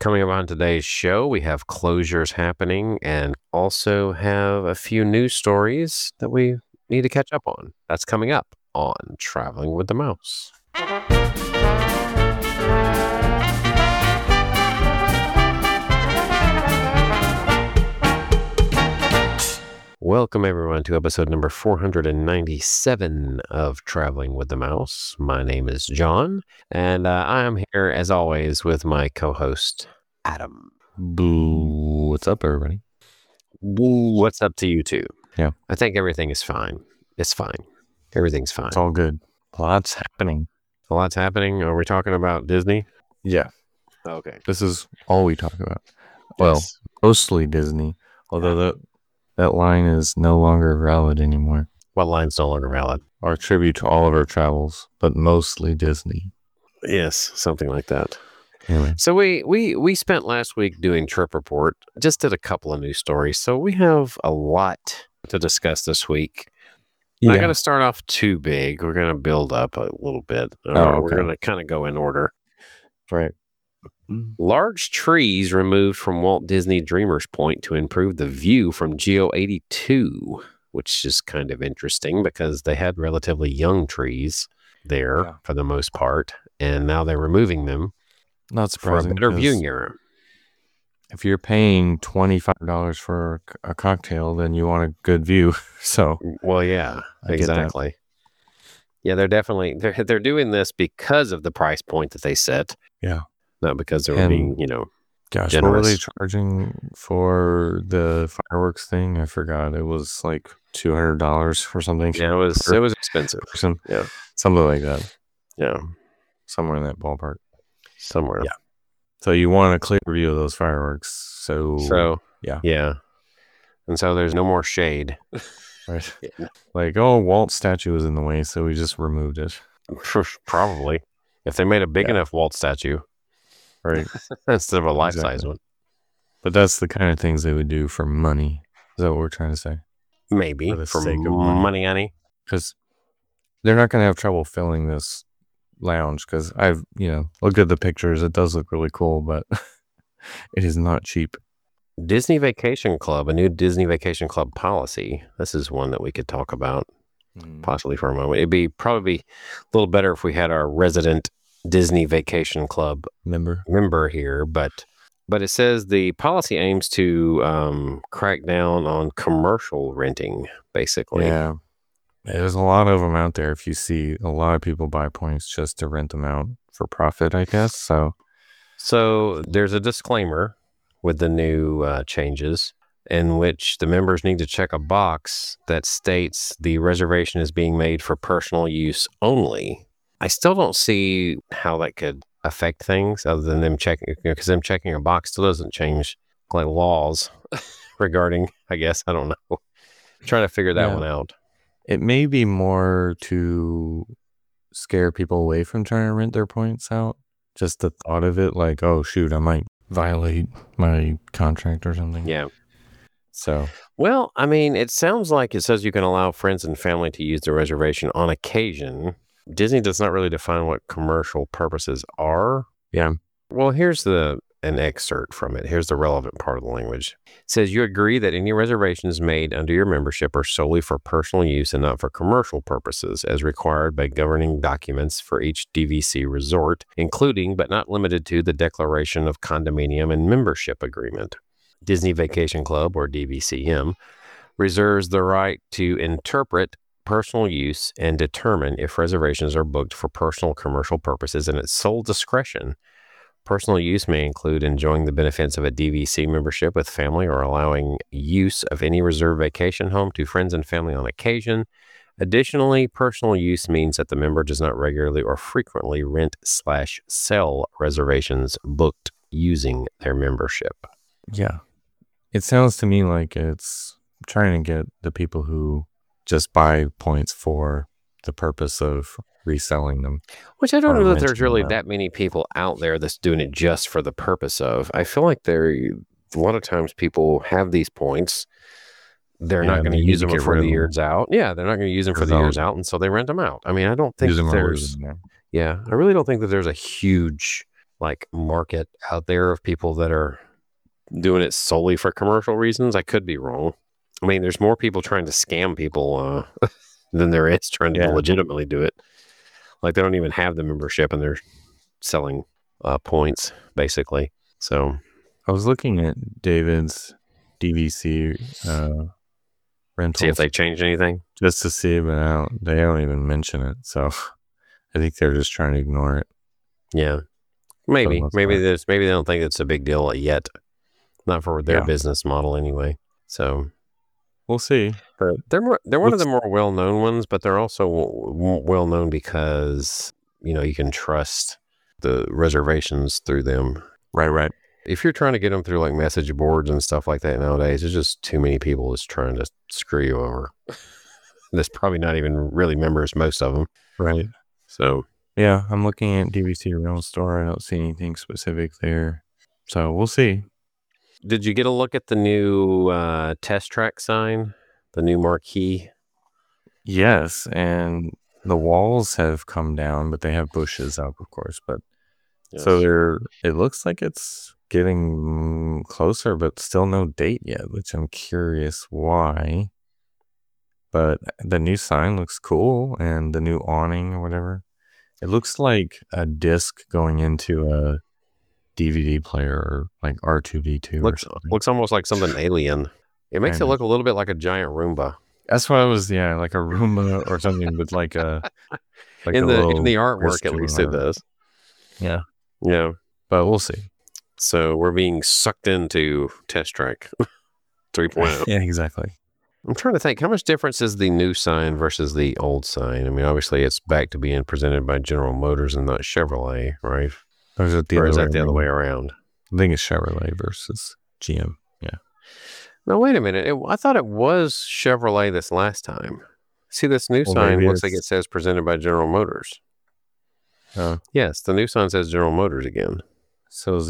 Coming up on today's show, we have closures happening and also have a few news stories that we need to catch up on. That's coming up on Traveling with the Mouse. Welcome, everyone, to episode number 497 of Traveling with the Mouse. My name is John, and I am here, as always, with my co-host, Adam. Boo. What's up, everybody? What's up to you, too? Yeah. I think everything is fine. It's fine. Everything's fine. It's all good. Lots happening. A lot's happening. Are we talking about Disney? Yeah. Okay. This is all we talk about. Well, mostly Disney, although that line is no longer valid anymore. What line's no longer valid? Our tribute to all of our travels, but mostly Disney. Yes, something like that. Anyway. So we spent last week doing Trip Report, just did a couple of news stories. So we have a lot to discuss this week. Yeah. Not going to start off too big. We're going to build up a little bit. Okay. We're going to kind of go in order. Right. Large trees removed from Walt Disney Dreamers Point to improve the view from Geo 82, which is kind of interesting because they had relatively young trees there for the most part, and now they're removing them. Not surprising. For a better viewing area. If you're paying $25 for a cocktail, then you want a good view. So, well, yeah, exactly. Yeah, they're doing this because of the price point that they set. Yeah. Not because they were being, gosh, generous. What were they charging for the fireworks thing? I forgot. It was like $200 or something. Yeah, it was expensive. Yeah, something like that. Yeah, somewhere in that ballpark. Somewhere. Yeah. So you want a clear view of those fireworks. So yeah. And so there's no more shade. Right. Like, Walt's statue was in the way, so we just removed it. Probably. If they made a big enough Walt statue. Right. Instead of a life-size one. But that's the kind of things they would do for money. Is that what we're trying to say? Maybe. For the sake of money, honey. Because they're not going to have trouble filling this lounge. Because I've, looked at the pictures. It does look really cool, but it is not cheap. Disney Vacation Club, a new Disney Vacation Club policy. This is one that we could talk about possibly for a moment. It'd be probably a little better if we had our resident Disney Vacation Club member here, but it says the policy aims to crack down on commercial renting, basically. Yeah, there's a lot of them out there. If you see a lot of people buy points just to rent them out for profit, I guess. So there's a disclaimer with the new changes in which the members need to check a box that states the reservation is being made for personal use only. I still don't see how that could affect things other than them checking, because them checking a box still doesn't change like laws regarding, I guess, I don't know. I'm trying to figure that one out. It may be more to scare people away from trying to rent their points out. Just the thought of it, like, oh, shoot, I might violate my contract or something. Yeah. So. Well, I mean, it sounds like it says you can allow friends and family to use the reservation on occasion. Disney does not really define what commercial purposes are. Yeah. Well, here's an excerpt from it. Here's the relevant part of the language. It says, you agree that any reservations made under your membership are solely for personal use and not for commercial purposes, as required by governing documents for each DVC resort, including but not limited to the Declaration of Condominium and Membership Agreement. Disney Vacation Club, or DVCM, reserves the right to interpret personal use and determine if reservations are booked for personal commercial purposes in its sole discretion. Personal use may include enjoying the benefits of a DVC membership with family or allowing use of any reserved vacation home to friends and family on occasion. Additionally, personal use means that the member does not regularly or frequently rent/sell reservations booked using their membership. Yeah. It sounds to me like it's trying to get the people who just buy points for the purpose of reselling them. Which I don't know that there's really that many people out there that's doing it just for the purpose of. I feel like a lot of times people have these points. They're not going to use them for the years out. Yeah, they're not going to use them for the years out, and so they rent them out. I mean, I don't think there's... Yeah, I really don't think that there's a huge like market out there of people that are doing it solely for commercial reasons. I could be wrong. I mean, there's more people trying to scam people than there is trying to legitimately do it. Like they don't even have the membership and they're selling points basically. So I was looking at David's DVC rentals. See if they changed anything. Just to see, but they don't even mention it. So I think they're just trying to ignore it. Yeah. Maybe they don't think it's a big deal yet. Not for their business model anyway. So we'll see. But they're one of the more well-known ones, but they're also well-known because, you can trust the reservations through them. Right. If you're trying to get them through like message boards and stuff like that nowadays, there's just too many people just trying to screw you over. There's probably not even really members, most of them. Right. So yeah, I'm looking at DVC Rental Store. I don't see anything specific there. So we'll see. Did you get a look at the new Test Track sign? The new marquee? Yes, and the walls have come down, but they have bushes up, of course. But yes. So it looks like it's getting closer, but still no date yet, which I'm curious why. But the new sign looks cool, and the new awning or whatever. It looks like a disc going into a DVD player or like R2D2 or something. Looks almost like something alien. It makes it look a little bit like a giant Roomba. That's what I was, like a Roomba or something with like a in the artwork at least it does. Yeah. Yeah. But we'll see. So we're being sucked into Test Track 3.0. Yeah, exactly. I'm trying to think, how much difference is the new sign versus the old sign? I mean, obviously it's back to being presented by General Motors and not Chevrolet, right? Or is that the other way around? I think it's Chevrolet versus GM. Yeah. No, wait a minute. I thought it was Chevrolet this last time. See, this new sign looks like it says presented by General Motors. Yes, the new sign says General Motors again. So is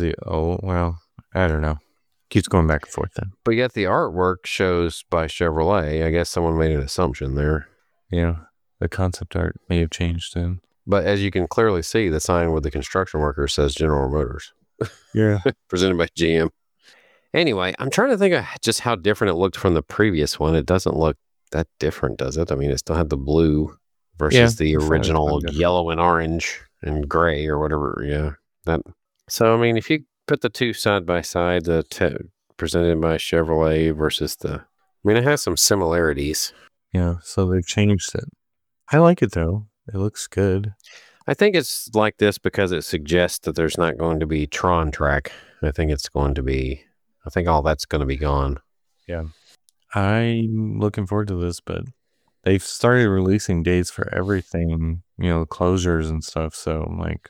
I don't know. Keeps going back and forth then. But yet the artwork shows by Chevrolet. I guess someone made an assumption there. Yeah, the concept art may have changed then. But as you can clearly see, the sign with the construction worker says General Motors. Yeah. Presented by GM. Anyway, I'm trying to think of just how different it looked from the previous one. It doesn't look that different, does it? I mean, it still had the blue versus the original yellow and orange and gray or whatever. Yeah. So, I mean, if you put the two side by side, presented by Chevrolet versus it has some similarities. Yeah, so they've changed it. I like it though. It looks good. I think it's like this because it suggests that there's not going to be Tron Track. I think all that's going to be gone. Yeah. I'm looking forward to this, but they've started releasing dates for everything, closures and stuff. So I'm like,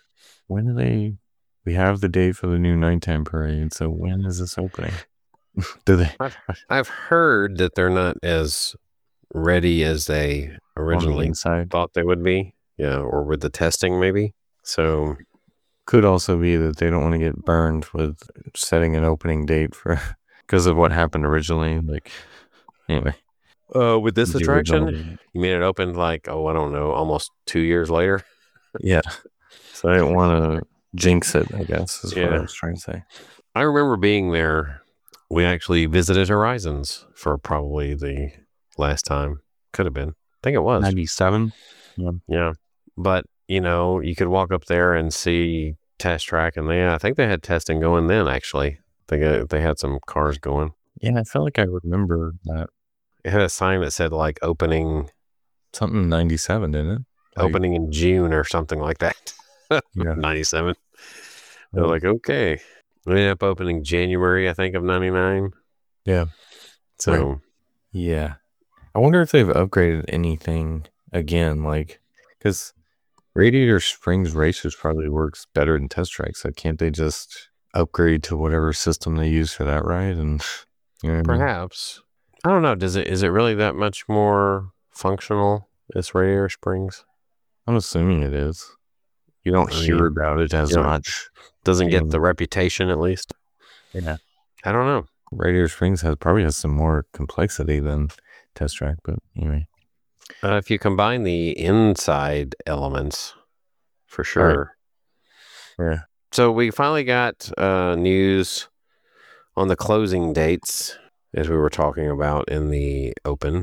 we have the date for the new nighttime parade. So when is this opening? Do they? I've heard that they're not as ready as they originally thought they would be. Yeah. Or with the testing maybe. So could also be that they don't want to get burned with setting an opening date because of what happened originally. Like, anyway. With this attraction, you mean it opened like, I don't know, almost 2 years later? Yeah. So I didn't want to jinx it, I guess, is what I was trying to say. I remember being there. We actually visited Horizons for probably the last time. Could have been. I think it was. 97? Yeah. But, you could walk up there and see Test Track, and I think they had testing going then, actually. They had some cars going. Yeah, I felt like I remember that. It had a sign that said, like, opening... Something 97, didn't it? Opening in June or something like that. Yeah. 97. They're like, okay. We ended up opening January, I think, of 99. Yeah. So... Right. Yeah. I wonder if they've upgraded anything again, because Radiator Springs Racers probably works better than Test Track, so can't they just upgrade to whatever system they use for that ride? And perhaps. I don't know. Is it really that much more functional as Radiator Springs? I'm assuming it is. You don't hear about it as much. Doesn't get the reputation, at least. Yeah. I don't know. Radiator Springs probably has some more complexity than Test Track, but anyway. If you combine the inside elements, for sure. Right. Yeah. So we finally got news on the closing dates, as we were talking about in the open,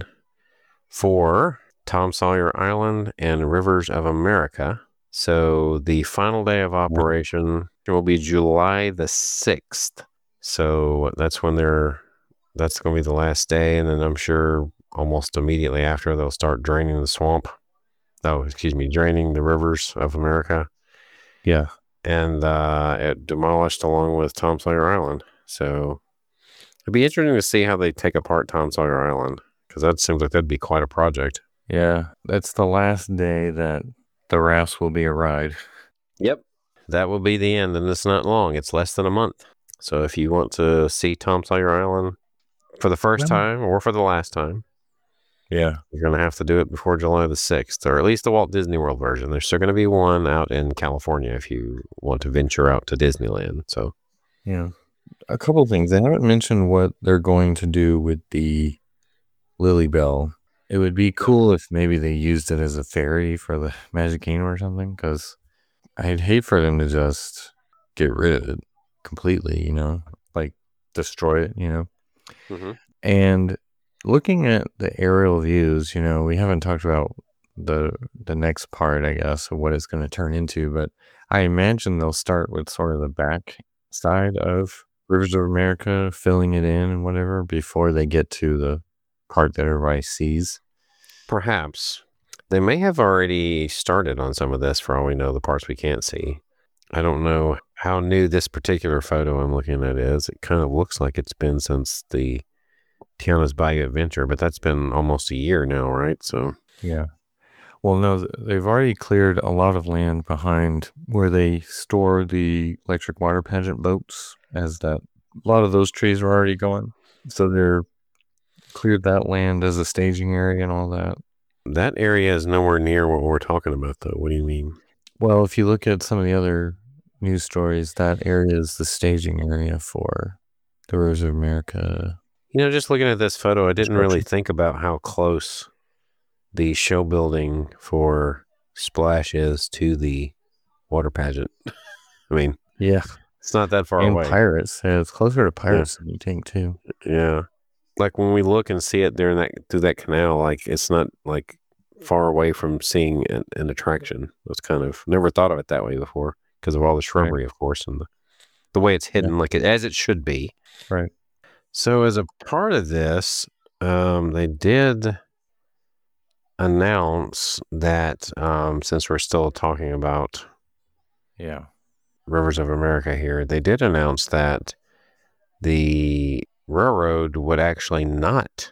for Tom Sawyer Island and Rivers of America. So the final day of operation will be July the 6th. So that's when that's going to be the last day. And then I'm sure almost immediately after they'll start draining the swamp. Draining the Rivers of America. Yeah. And it demolished along with Tom Sawyer Island. So it'd be interesting to see how they take apart Tom Sawyer Island, because that seems like that'd be quite a project. Yeah, that's the last day that the rafts will be a ride. Yep. That will be the end, and it's not long. It's less than a month. So if you want to see Tom Sawyer Island for the first time or for the last time, yeah, you're going to have to do it before July the 6th, or at least the Walt Disney World version. There's still going to be one out in California if you want to venture out to Disneyland. So, yeah. A couple of things. They haven't mentioned what they're going to do with the Lily Bell. It would be cool if maybe they used it as a ferry for the Magic Kingdom or something, because I'd hate for them to just get rid of it completely, like destroy it, Mm-hmm. And looking at the aerial views, we haven't talked about the next part, I guess, of what it's going to turn into, but I imagine they'll start with sort of the back side of Rivers of America, filling it in and whatever, before they get to the part that everybody sees. Perhaps. They may have already started on some of this, for all we know, the parts we can't see. I don't know how new this particular photo I'm looking at is. It kind of looks like it's been since the Tiana's Bayou Adventure, but that's been almost a year now, right? So yeah. Well, no, they've already cleared a lot of land behind where they store the electric water pageant boats, a lot of those trees are already gone. So they're cleared that land as a staging area and all that. That area is nowhere near what we're talking about, though. What do you mean? Well, if you look at some of the other news stories, that area is the staging area for the Rivers of America. Just looking at this photo, I didn't really think about how close the show building for Splash is to the water pageant. I mean, yeah, it's not that far away. And Pirates, it's closer to Pirates than you think too. Yeah, like when we look and see it through that canal, like it's not like far away from seeing an attraction. It's kind of never thought of it that way before because of all the shrubbery, right, of course, and the way it's hidden, like as it should be. Right. So as a part of this, they did announce that since we're still talking about Rivers of America here, they did announce that the railroad would actually not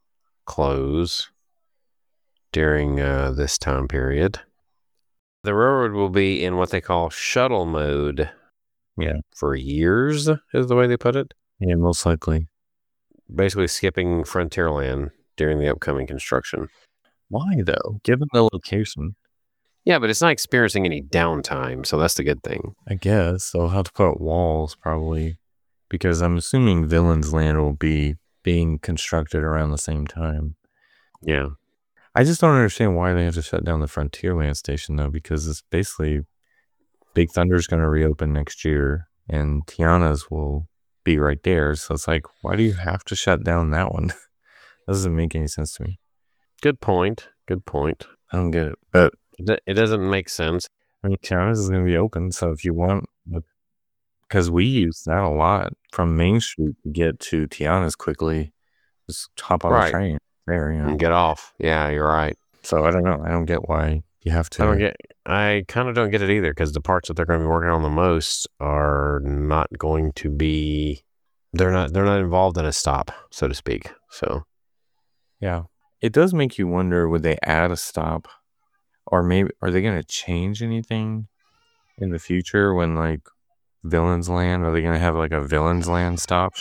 close during this time period. The railroad will be in what they call shuttle mode for years, is the way they put it. Yeah, most likely. Basically skipping Frontierland during the upcoming construction. Why, though? Given the location. Yeah, but it's not experiencing any downtime, so that's the good thing. I guess they'll have to put walls, probably, because I'm assuming Villain's Land will be being constructed around the same time. Yeah. I just don't understand why they have to shut down the Frontierland station, though, because it's basically Big Thunder's going to reopen next year, and Tiana's will be right there. So it's like, why do you have to shut down that one? That doesn't make any sense to me. Good point. I don't get it, but it doesn't make sense. I mean, Tiana's is going to be open, so if you want, because we use that a lot from Main Street to get to Tiana's quickly, just hop on the train there, and get off. Yeah, you're right. So I don't know. I don't get why you have to. I kind of don't get it either, because the parts that they're going to be working on the most are not going to be. They're not involved in a stop, so to speak. So, yeah. It does make you wonder, would they add a stop, or maybe are they going to change anything in the future when like Villain's Land? Are they going to have like a Villain's Land stop?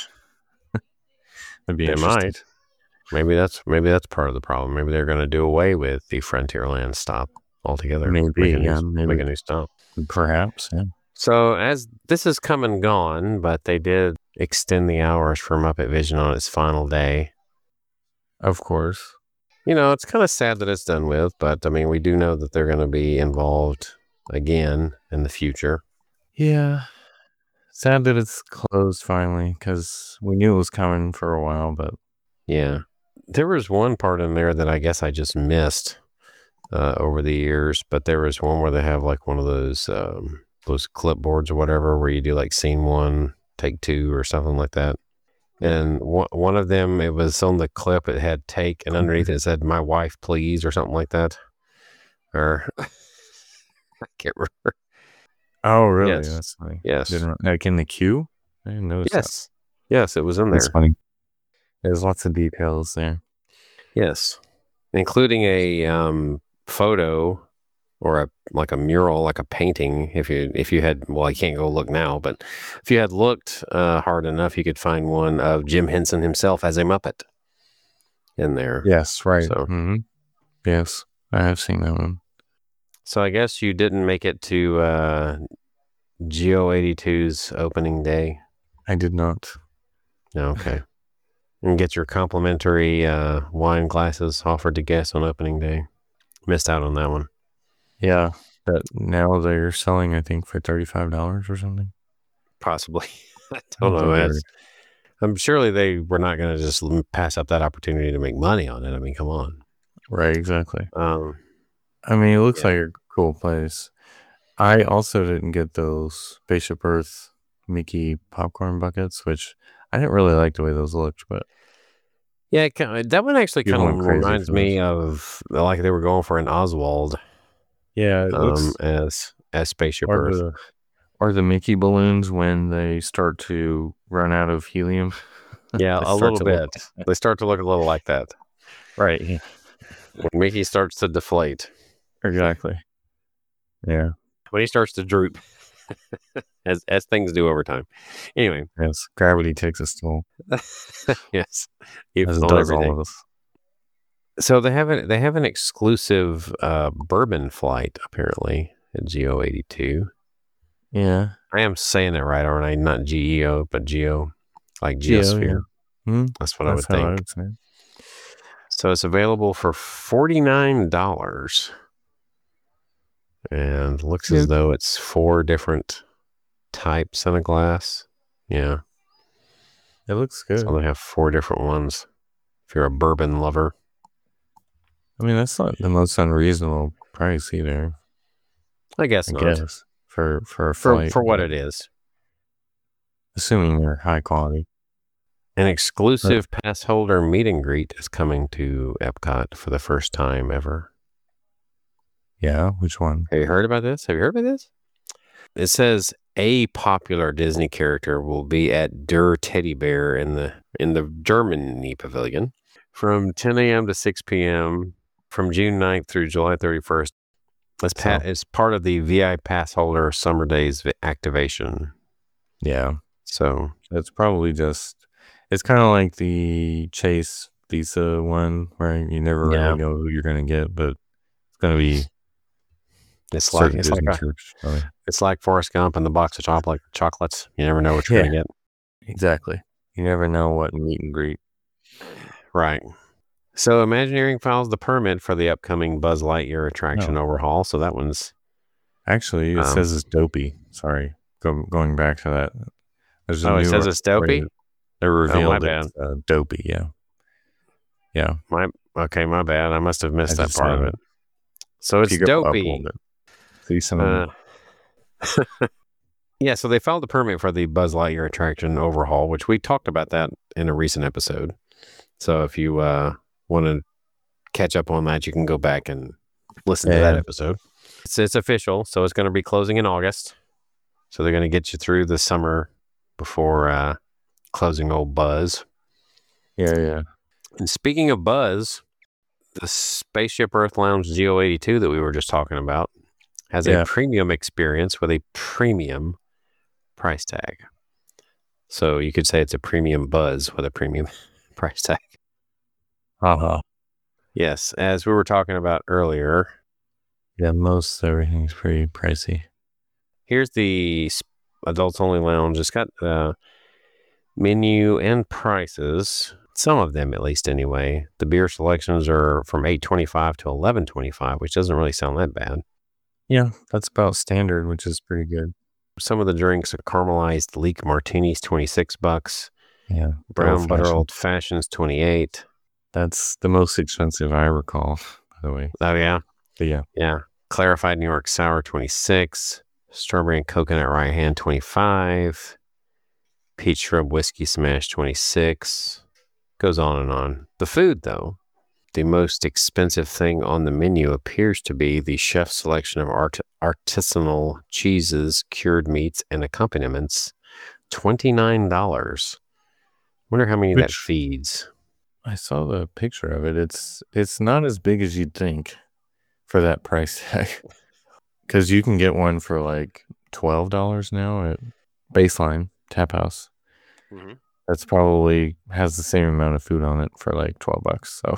They might. Maybe that's part of the problem. Maybe they're going to do away with the Frontierland stop altogether. Maybe make a new stop. Perhaps. Yeah. So as this has come and gone, but they did extend the hours for Muppet Vision on its final day. Of course. It's kind of sad that it's done with, but I mean, we do know that they're going to be involved again in the future. Yeah. Sad that it's closed finally, because we knew it was coming for a while, but Yeah. There was one part in there that I guess I just missed over the years, but there was one where they have like one of those clipboards or whatever where you do like scene 1, take 2 or something like that. And one of them, it was on the clip, it had take, and underneath it said, "My wife, please," or something like that. Or I can't remember. oh, really? Yes. That's funny. Yes. Like in the queue? I didn't notice that. Yes. Yes, it was in there. That's funny. There's lots of details there. Yes. Including a photo or a mural, like a painting. If you had, well, I can't go look now, but if you had looked hard enough, you could find one of Jim Henson himself as a Muppet in there. Yes, right. So, yes, I have seen that one. So I guess you didn't make it to Geo82's opening day. I did not. Okay. And get your complimentary wine glasses offered to guests on opening day. Missed out on that one. Yeah, but now they're selling, I think, for $35 or something. Possibly. I don't know. I'm surely they were not going to just pass up that opportunity to make money on it. I mean, come on. Right, exactly. I mean, it looks like a cool place. I also didn't get those Spaceship Earth Mickey popcorn buckets, which I didn't really like the way those looked, but yeah, that one actually kind of reminds me of like they were going for an Oswald. Yeah, it looks as Spaceship Earth. Or the Mickey balloons when they start to run out of helium. Yeah, a little bit. They start to look a little like that. Right. When Mickey starts to deflate. Exactly. Yeah. When he starts to droop. as things do over time. Anyway. Yes. Gravity takes its toll. Yes. As it does all of us. So they have an exclusive bourbon flight, apparently, at Geo82. Yeah. I am saying it right, aren't I? Not GEO, but Geo, like Geosphere. Yeah. That's what I would think. So it's available for $49. And looks as though it's 4 different types in a glass. Yeah. It looks good. So they have 4 different ones if you're a bourbon lover. I mean, that's not the most unreasonable price either. I guess not. For a flight. For what it is. Assuming they're high quality. An exclusive pass holder meet and greet is coming to Epcot for the first time ever. Yeah, which one? Have you heard about this? It says a popular Disney character will be at Der Teddy Bear in the Germany Pavilion from 10 a.m. to 6 p.m. from June 9th through July 31st. It's part of the VI pass holder Summer Days activation. Yeah. So it's probably it's kind of like the Chase Visa one where you never really know who you're going to get, but it's going to be it's like Forrest Gump and the box of chocolates. You never know what you're going to get. Exactly. You never know what meet and greet. Right. So Imagineering files the permit for the upcoming Buzz Lightyear attraction overhaul. So that one's actually it says it's dopey. Sorry, going back to that. It says it's dopey. They revealed it's dopey. Yeah. My bad. I must have missed that part of it. So it's dopey. See some. Yeah. So they filed the permit for the Buzz Lightyear attraction overhaul, which we talked about that in a recent episode. So if you want to catch up on that, you can go back and listen to that episode. It's official, so it's going to be closing in August. So they're going to get you through the summer before closing old Buzz. Yeah. And speaking of Buzz, the Spaceship Earth Lounge Geo82 that we were just talking about has a premium experience with a premium price tag. So you could say it's a premium Buzz with a premium price tag. Yes, as we were talking about earlier. Yeah, most everything's pretty pricey. Here's the adults only lounge. It's got menu and prices. Some of them, at least, anyway. The beer selections are from $8.25 to $11.25, which doesn't really sound that bad. Yeah, that's about standard, which is pretty good. Some of the drinks are caramelized leek martinis, $26. Yeah. Brown butter Old-fashioned. old fashions, $28. That's the most expensive I recall, by the way. Oh, yeah? But yeah. Yeah. Clarified New York Sour, $26. Strawberry and coconut right hand, $25. Peach shrub whiskey smash, $26. Goes on and on. The food, though. The most expensive thing on the menu appears to be the chef's selection of artisanal cheeses, cured meats, and accompaniments. $29. Wonder how many that feeds. I saw the picture of it. It's not as big as you'd think for that price tag. Because you can get one for like $12 now at Baseline Tap House. Mm-hmm. That's probably has the same amount of food on it for like $12. So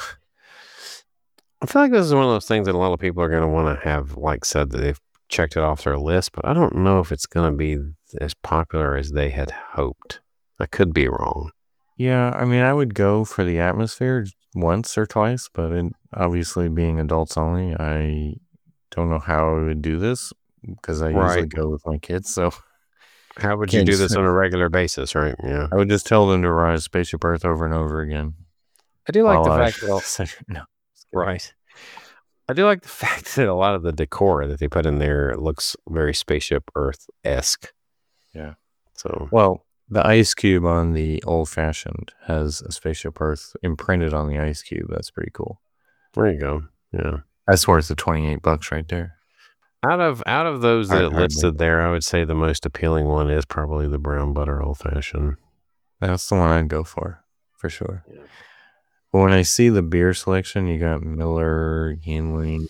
I feel like this is one of those things that a lot of people are going to want to have, like, said that they've checked it off their list, but I don't know if it's going to be as popular as they had hoped. I could be wrong. Yeah, I mean, I would go for the atmosphere once or twice, but obviously being adults only, I don't know how I would do this because I usually go with my kids. So how would you do this on a regular basis, right? Yeah, I would just tell them to rise Spaceship Earth over and over again. I do like the fact that no, right. I do like the fact that a lot of the decor that they put in there looks very Spaceship Earth-esque. Yeah. So well, the ice cube on the old fashioned has a Spaceship Earth imprinted on the ice cube. That's pretty cool. There you go. Yeah. That's worth the $28 right there. Out of those that listed there, I would say the most appealing one is probably the brown butter old fashioned. That's the one I'd go for sure. Yeah. But when I see the beer selection, you got Miller, Yuengling,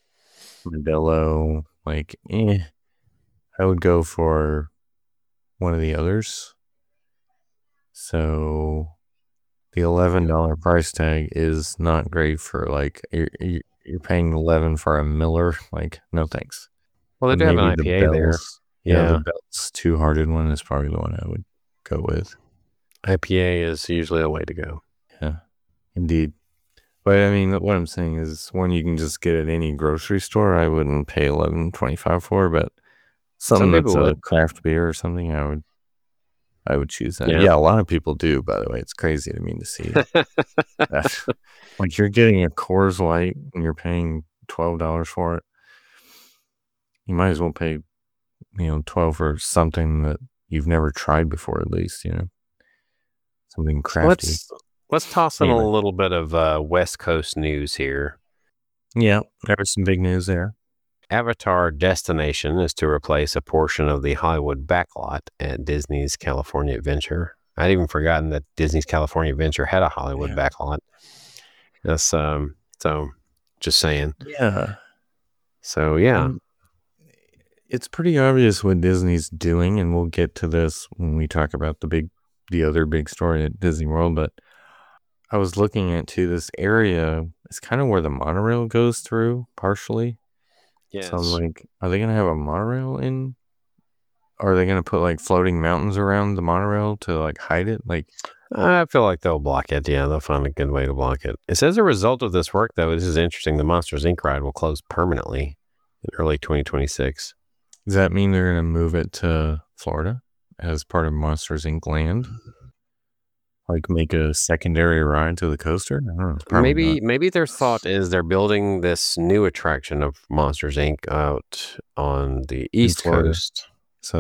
Modelo, like, I would go for one of the others. So the $11 price tag is not great for, like, you're paying $11 for a Miller. Like, no thanks. Well, they do have an IPA there. Yeah, the Bell's Two Hearted one is probably the one I would go with. IPA is usually a way to go. Yeah, indeed. But I mean, what I'm saying is one you can just get at any grocery store. I wouldn't pay $11.25 for, but something that's a craft beer or something, I would choose that. Yeah, a lot of people do, by the way. It's crazy to me to see. Like, you're getting a Coors Light and you're paying $12 for it. You might as well pay, $12 for something that you've never tried before, at least, something crafty. Let's toss in a little bit of West Coast news here. Yeah, there was some big news there. Avatar Destination is to replace a portion of the Hollywood backlot at Disney's California Adventure. I'd even forgotten that Disney's California Adventure had a Hollywood backlot. That's so just saying. Yeah. So yeah. It's pretty obvious what Disney's doing, and we'll get to this when we talk about the other big story at Disney World, but I was looking at this area. It's kind of where the monorail goes through, partially. Yes. So I'm like, are they going to have a monorail in? Or are they going to put like floating mountains around the monorail to like hide it? Like, I feel like they'll block it. Yeah, they'll find a good way to block it. It says as a result of this work, though, this is interesting. The Monsters Inc. ride will close permanently in early 2026. Does that mean they're going to move it to Florida as part of Monsters Inc. land? Like, make a secondary ride to the coaster? I don't know. Maybe their thought is they're building this new attraction of Monsters Inc. out on the East Coast. So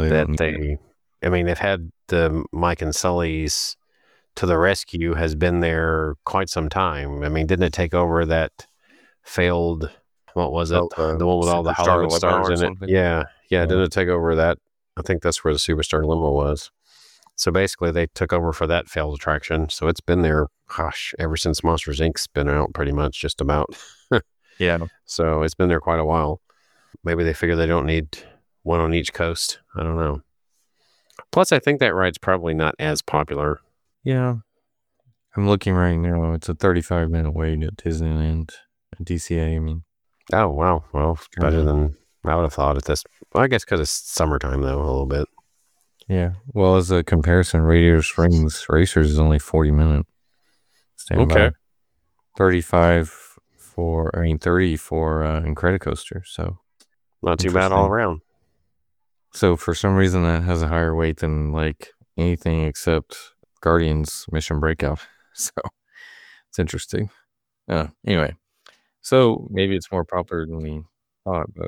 they've had the Mike and Sully's To the Rescue has been there quite some time. I mean, didn't it take over that failed, what was it? The one with all the Hollywood stars in it. Yeah. Didn't it take over that? I think that's where the Superstar Limo was. So basically, they took over for that failed attraction. So it's been there, ever since Monsters Inc.'s been out, pretty much, just about. Yeah. So it's been there quite a while. Maybe they figure they don't need one on each coast. I don't know. Plus, I think that ride's probably not as popular. Yeah. I'm looking right now. It's a 35-minute wait at Disneyland, at DCA, I mean. Oh, wow. Well, better than I would have thought at this. Well, I guess because it's summertime, though, a little bit. Yeah. Well, as a comparison, Radiator Springs Racers is only 40 minutes. Okay. 30 for Incredicoaster. So not too bad all around. So for some reason that has a higher weight than like anything except Guardians Mission Breakout. So it's interesting. Anyway, so maybe it's more popular than we thought, but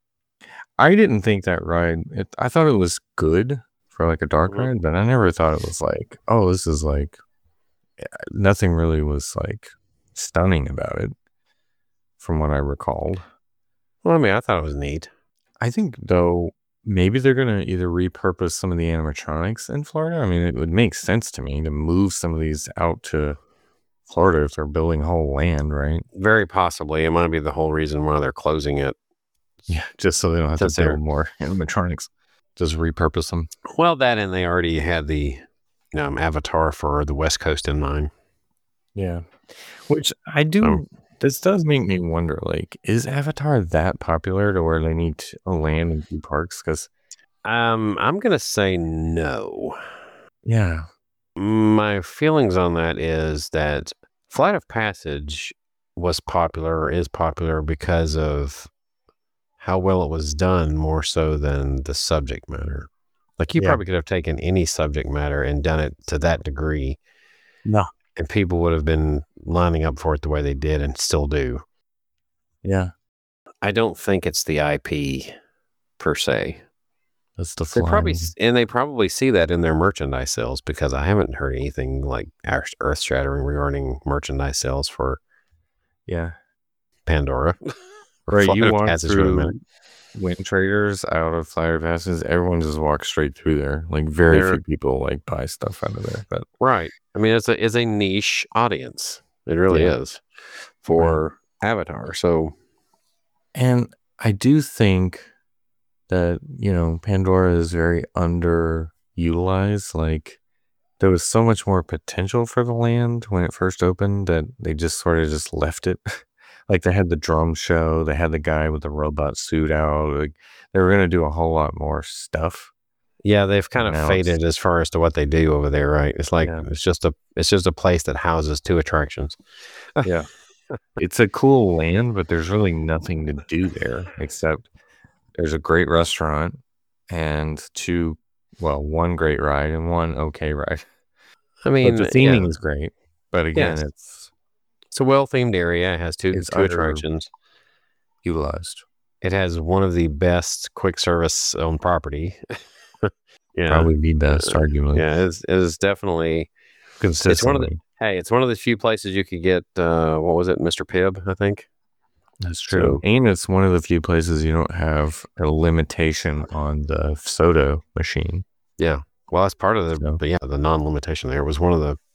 I didn't think that ride. I thought it was good for like a dark ride, but I never thought it was like, oh, this is like nothing really was like stunning about it, from what I recalled. Well, I mean, I thought it was neat. I think though maybe they're gonna either repurpose some of the animatronics in Florida. I mean, it would make sense to me to move some of these out to Florida if they're building whole land, right? Very possibly. It might be the whole reason why they're closing it. Yeah, just so they don't have to build more animatronics. Just repurpose them. Well, that and they already had the Avatar for the West Coast in mind. Yeah. Which I do... This does make me wonder, like, is Avatar that popular to where they need a land and 2 parks? Because I'm going to say no. Yeah. My feelings on that is that Flight of Passage was popular or is popular because of how well it was done more so than the subject matter. Like you probably could have taken any subject matter and done it to that degree. No. And people would have been lining up for it the way they did and still do. Yeah. I don't think it's the IP per se. That's the they probably see that in their merchandise sales, because I haven't heard anything like earth-shattering regarding merchandise sales for Pandora. Right, you walk through Wind Traders out of Flight of Passage, everyone just walks straight through there. Like very few people like buy stuff out of there. But right. I mean, it's a niche audience. It really is for Avatar. So, and I do think that, Pandora is very underutilized. Like there was so much more potential for the land when it first opened that they just sort of just left it. Like they had the drum show, they had the guy with the robot suit out. Like they were going to do a whole lot more stuff. Yeah, they've kind of faded as far as to what they do over there, right? It's like it's just a place that houses 2 attractions. Yeah. It's a cool land, but there's really nothing to do there except there's a great restaurant and 1 great ride and 1 okay ride. I mean, but the theming is great. But again, it's a well-themed area. It has 2 attractions. Utilized. It has one of the best quick service on property. Probably the best, arguably. Yeah, it is definitely consistently. It's one of the few places you could get, what was it, Mr. Pibb, I think. That's true. And it's one of the few places you don't have a limitation on the soda machine. Yeah. Well, that's part of the non-limitation there. It was one of the,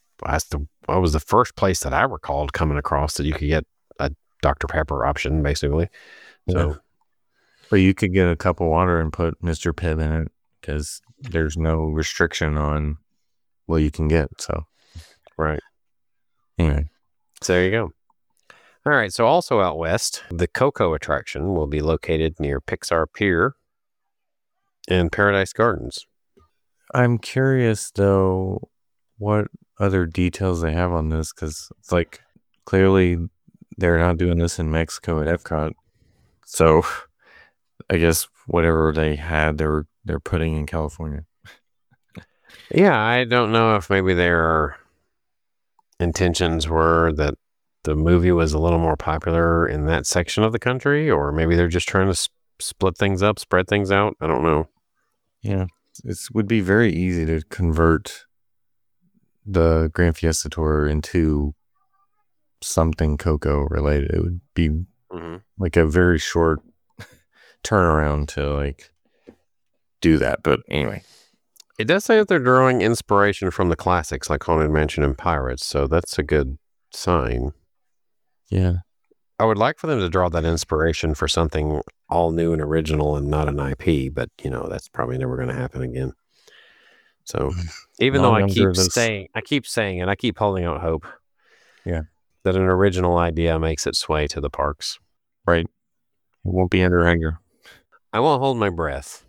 I was the first place that I recalled coming across that you could get a Dr. Pepper option, basically. So, but you could get a cup of water and put Mr. Pibb in it because there's no restriction on what you can get. So, right. Anyway, so there you go. All right. So also out west, the Coco attraction will be located near Pixar Pier and Paradise Gardens. I'm curious though, what other details they have on this, because it's like clearly they're not doing this in Mexico at Epcot, so I guess whatever they had they're putting in California. Yeah, I don't know if maybe their intentions were that the movie was a little more popular in that section of the country, or maybe they're just trying to split things up, spread things out. I don't know. Yeah, it would be very easy to convert the Grand Fiesta Tour into something Coco related. It would be like a very short turnaround to like do that. But anyway, it does say that they're drawing inspiration from the classics like Haunted Mansion and Pirates, so that's a good sign. Yeah, I would like for them to draw that inspiration for something all new and original and not an IP, but that's probably never going to happen again. So even though I keep saying, and I keep holding out hope, that an original idea makes its way to the parks. Right. It won't be under anger. I won't hold my breath.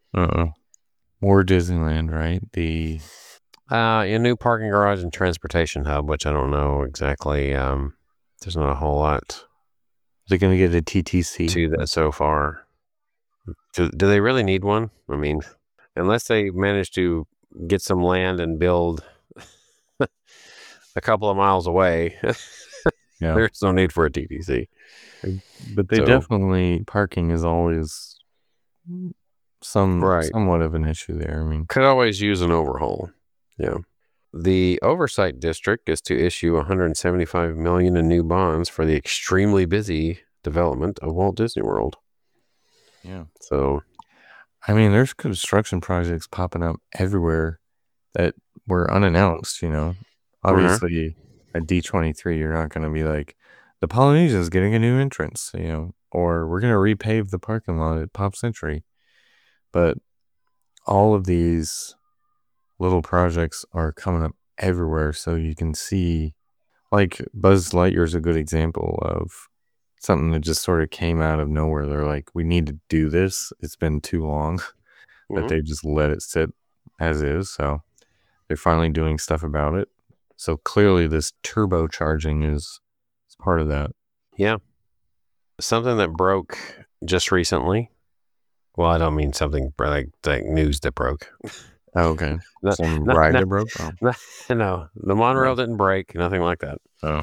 More Disneyland, right? The a new parking garage and transportation hub, which I don't know exactly. There's not a whole lot. Is it going to get a TTC to that so far? Do they really need one? I mean, unless they manage to get some land and build a couple of miles away, Yeah. there's no need for a TTC. But they definitely, parking is always somewhat of an issue there. I mean, could always use an overhaul. Yeah. The oversight district is to issue $175 million in new bonds for the extremely busy development of Walt Disney World. Yeah. So, I mean, there's construction projects popping up everywhere that were unannounced, you know. Obviously, at D23, you're not going to be like, the Polynesian's getting a new entrance, you know, or we're going to repave the parking lot at Pop Century. But all of these little projects are coming up everywhere, so you can see, like, Buzz Lightyear is a good example of something that just sort of came out of nowhere. They're like, we need to do this. It's been too long that they just let it sit as is. So they're finally doing stuff about it. So clearly this turbocharging is part of that. Yeah. Something that broke just recently. Well, I don't mean something like news that broke. Oh, okay. Some ride that broke? Oh. No, the monorail didn't break. Nothing like that. Oh.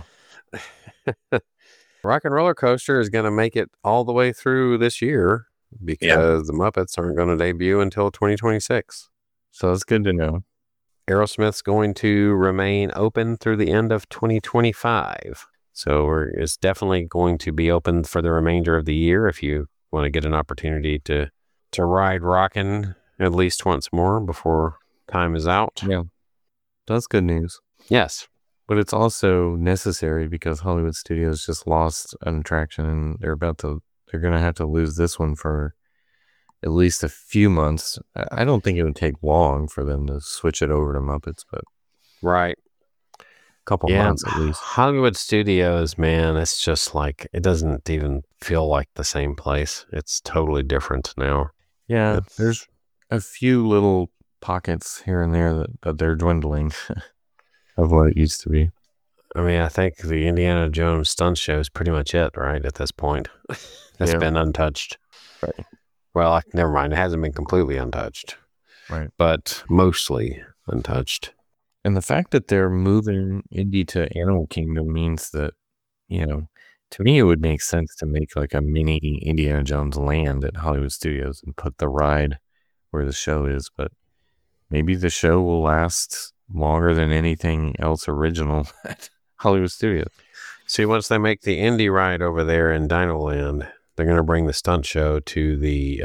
Rock and Roller Coaster is going to make it all the way through this year because the Muppets aren't going to debut until 2026. So it's good to know. Aerosmith's going to remain open through the end of 2025. So it's definitely going to be open for the remainder of the year if you want to get an opportunity to ride Rockin' at least once more before time is out. Yeah. That's good news. Yes. But it's also necessary because Hollywood Studios just lost an attraction and they're going to have to lose this one for at least a few months. I don't think it would take long for them to switch it over to Muppets, but right. A couple months at least. Hollywood Studios, man, it's just like, it doesn't even feel like the same place. It's totally different now. Yeah, there's a few little pockets here and there that they're dwindling of what it used to be. I mean, I think the Indiana Jones stunt show is pretty much it, right, at this point. It's been untouched. Right. Well, never mind. It hasn't been completely untouched. Right. But mostly untouched. And the fact that they're moving Indy to Animal Kingdom means that, you know, to me, it would make sense to make like a mini Indiana Jones land at Hollywood Studios and put the ride where the show is. But maybe the show will last longer than anything else original at Hollywood Studios. See, once they make the Indy ride over there in Dino Land, they're going to bring the stunt show to the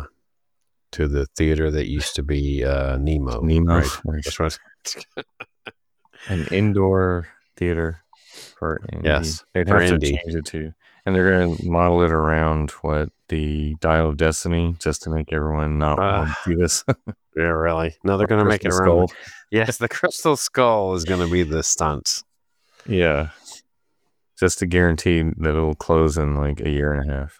theater that used to be Nemo. Nemo, right? That's what an indoor theater for Indy. Yes, they'd have to change it to, and they're going to model it around the Dial of Destiny just to make everyone not want to do this. Yeah, really? No, they're going to make it around. Yes, the Crystal Skull is going to be the stunts. Yeah. Just to guarantee that it'll close in like a year and a half.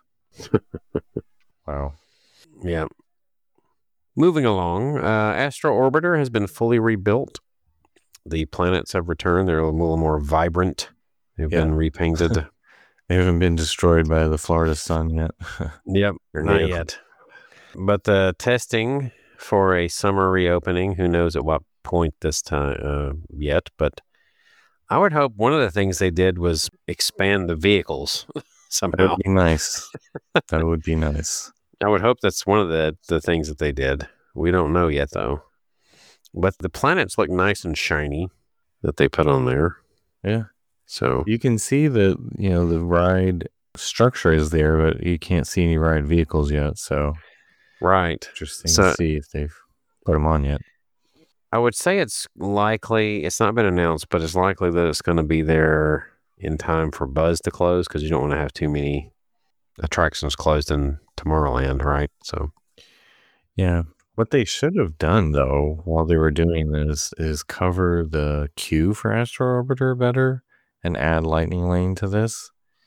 Wow. Yeah. Moving along, Astro Orbiter has been fully rebuilt. The planets have returned. They're a little more vibrant. They've been repainted. They haven't been destroyed by the Florida sun yet. Yep, not yet. But the testing for a summer reopening, who knows at what point this time yet, but I would hope one of the things they did was expand the vehicles somehow. That would be nice. That would be nice. I would hope that's one of the things that they did. We don't know yet, though. But the planets look nice and shiny that they put on there. Yeah. So you can see that, the ride structure is there, but you can't see any ride vehicles yet. So, right. Interesting to see if they've put them on yet. I would say it's likely, it's not been announced, but it's likely that it's going to be there in time for Buzz to close because you don't want to have too many attractions closed in Tomorrowland, right? So, yeah. What they should have done, though, while they were doing this is cover the queue for Astro Orbiter better and add Lightning Lane to this.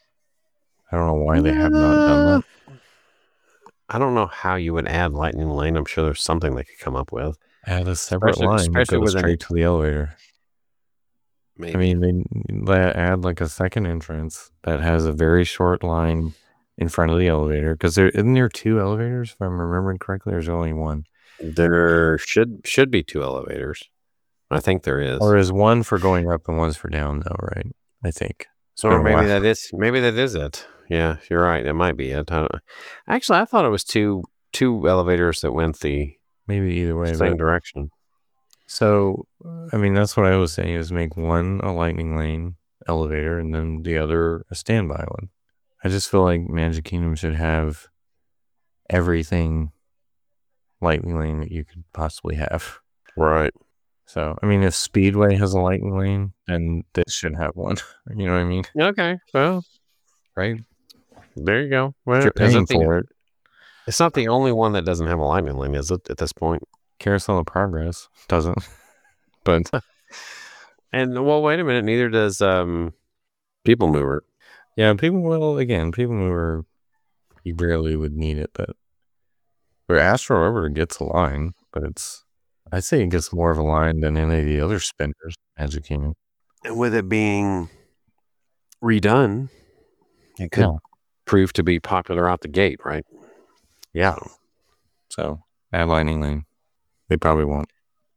I don't know why they have not done that. I don't know how you would add Lightning Lane. I'm sure there's something they could come up with. Add a separate line that goes straight to the elevator. Maybe. I mean, they add like a second entrance that has a very short line in front of the elevator, because isn't there 2 elevators, if I'm remembering correctly, or is there only one? There should be 2 elevators. I think there is. Or is one for going up and one's for down, though, right? I think. Or maybe that is it. Yeah, you're right. It might be it. Actually, I thought it was two elevators that went the maybe either way, same direction. So, I mean, that's what I was saying, is make one a lightning lane elevator and then the other a standby one. I just feel like Magic Kingdom should have everything lightning lane that you could possibly have. Right. So, I mean, if Speedway has a lightning lane, then this should have one. You know what I mean? Okay. Well, right. There you go. Well, you're paying for it. It's not the only one that doesn't have a lightning lane, is it, at this point? Carousel of Progress doesn't. But and well, wait a minute. Neither does People Mover. Yeah, People Mover, you barely would need it, but Astro River gets a line, but I'd say it gets more of a line than any of the other spinners, Magic Kingdom. And with it being redone, it could prove to be popular out the gate, right? Yeah. So, add lightning lane. They probably won't.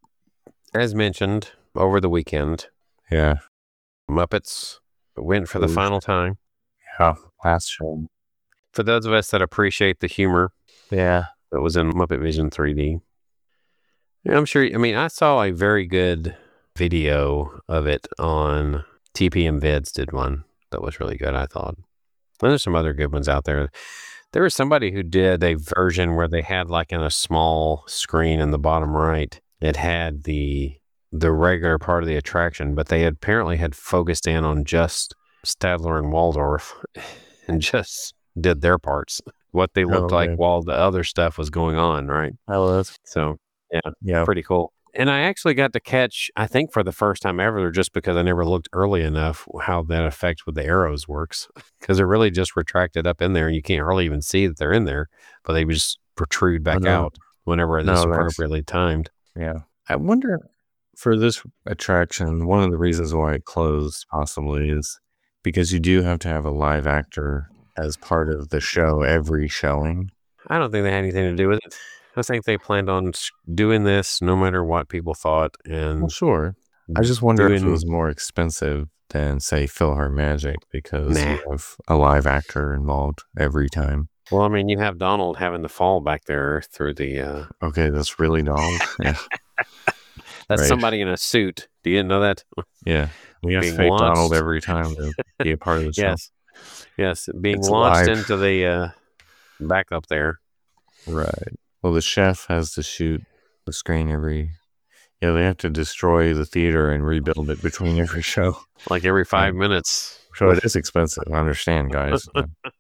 As mentioned, over the weekend. Yeah. Muppets went for the final time. Yeah. Last show. For those of us that appreciate the humor. Yeah. That was in Muppet Vision 3D. I'm sure, I saw a very good video of it on TPM Vids did one that was really good, I thought. And there's some other good ones out there. There was somebody who did a version where they had, like, in a small screen in the bottom right, it had the regular part of the attraction, but they apparently had focused in on just Statler and Waldorf and just did their parts, what they looked like while the other stuff was going on, right? So, yeah, pretty cool. And I actually got to catch, I think for the first time ever, just because I never looked early enough, how that effect with the arrows works. Because they're really just retracted up in there, and you can't hardly even see that they're in there, but they just protrude back out whenever it's appropriately timed. Yeah. I wonder, for this attraction, one of the reasons why it closed possibly is because you do have to have a live actor as part of the show every showing. I don't think they had anything to do with it. I think they planned on doing this no matter what people thought. And well, sure. I just wonder if it was more expensive than, say, PhilharMagic, because you have a live actor involved every time. Well, you have Donald having to fall back there through the... Okay, that's really Donald? Yeah. That's somebody in a suit. Do you know that? Yeah. We have to fake Donald every time to be a part of the show. Yes. Being launched into the back up there. Right. Well, the chef has to shoot the screen they have to destroy the theater and rebuild it between every show. Like every 5 minutes. So it is expensive. I understand, guys.